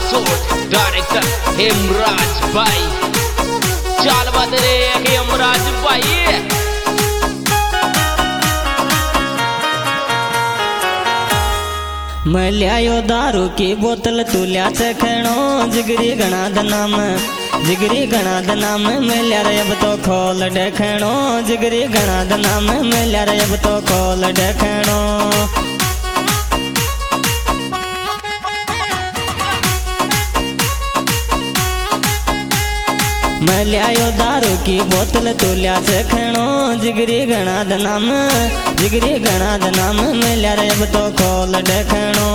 Shot director Hemraj भाई। चाल बात रे हेमराज भाई। मैं लियायो दारू की बोतल तू लिया चखणो जिगरी गणा दनाम जिगरी गणा दनाम मैं लिया रे अब तो खोल देखणो जिगरी गणा दनाम मैं लिया रे अब तो खोल देखणो। मैं लियायो दारू की बोतल तू लिया चखणो जिगरी गणा दनाम जिगरी गणा दनाम मैं लिया रे अब तो खोल देखणो।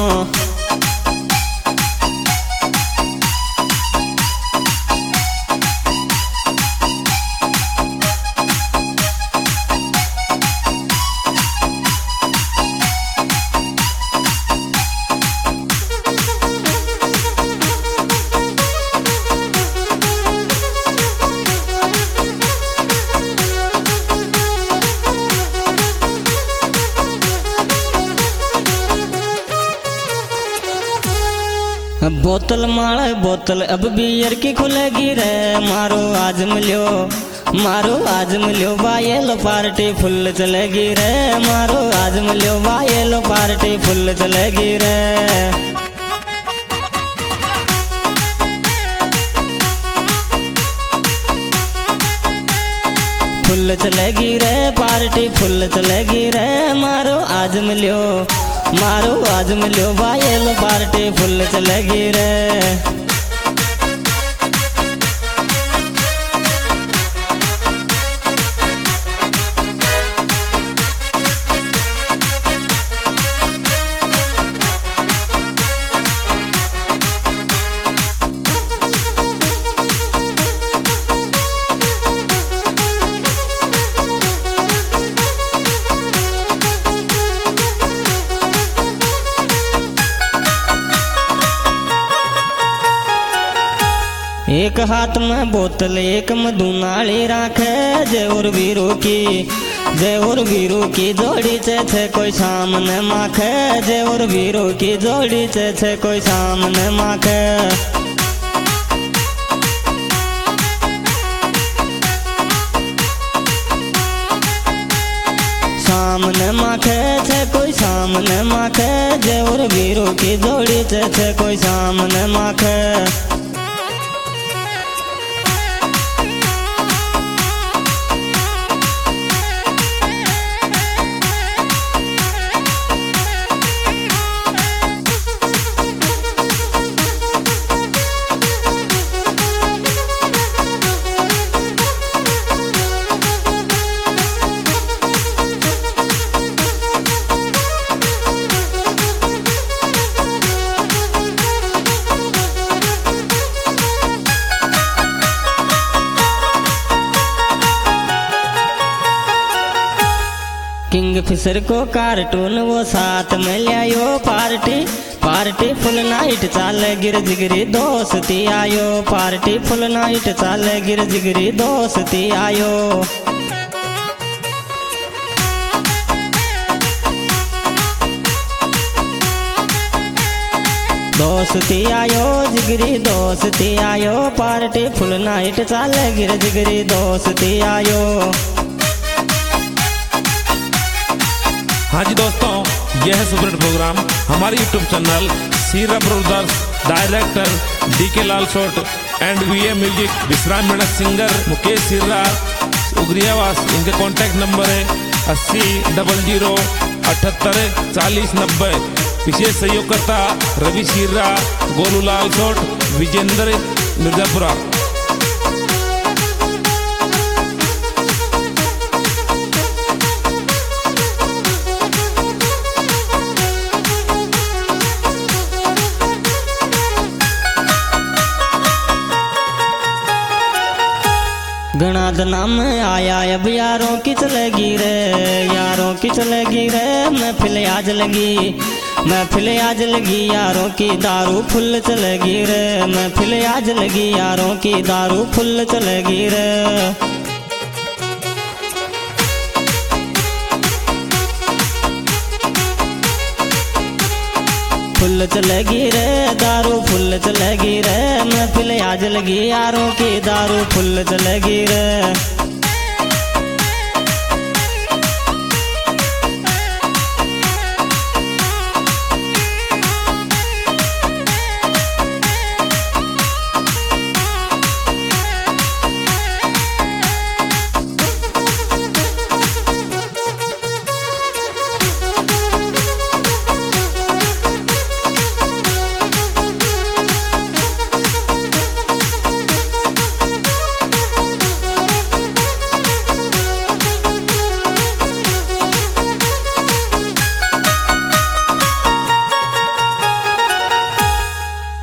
बोतल मार बोतल अब बियर की खुलेगी रे मारो आज मिलियो वायलो पार्टी फुल चलेगी रे मारो आज मिलियो वायलो पार्टी फुल चलेगी रे। फुल चलेगी रे पार्टी फुल चलेगी रे मारो आज मिलियो वायलो पार्टी फुल चलेगी रे। एक हाथ में बोतल एक में दूनाली राखे जय और वीरू की जोड़ी छे कोई सामने माखे जय और वीरू की जोड़ी छे कोई सामने माखे। सामने माखे छे कोई सामने माखे जय और वीरू की जोड़ी छे कोई सामने माखे। किंग फिशर को कार्टून वो साथ में लियायो पार्टी फुल नाइट चाले गिर जिगरी दोस्ती आयो पार्टी फुल नाइट चाले गिर जिगरी दोस्ती आयो। दोस्ती आयो जिगरी दोस्ती आयो पार्टी फुल नाइट चाले गिर जिगरी दोस्ती आयो। हाँ जी दोस्तों, यह है सुपर हिट प्रोग्राम हमारे YouTube channel Seera brothers director DK Lal शॉट and VA music Vishram Meda singer Mukesh Sirra उगरियावास। इनके कॉन्टैक्ट नंबर है 80 00 78 40 90। विशेष सहयोगकर्ता रवि सिर्रा, गोलू लाल शॉट, विजेंद्र मिर्जापुरा। गणा दना में आया अब यारों की चलेगी रे महफिल आज लगी यारों की दारू फुल चलेगी रे महफिल आज लगी यारों की दारू फुल चलेगी रे। फुल चलेगी रे, दारू फुल चलेगी रे, महफिल आज लगी यारों की, दारू फुल चलेगी रे।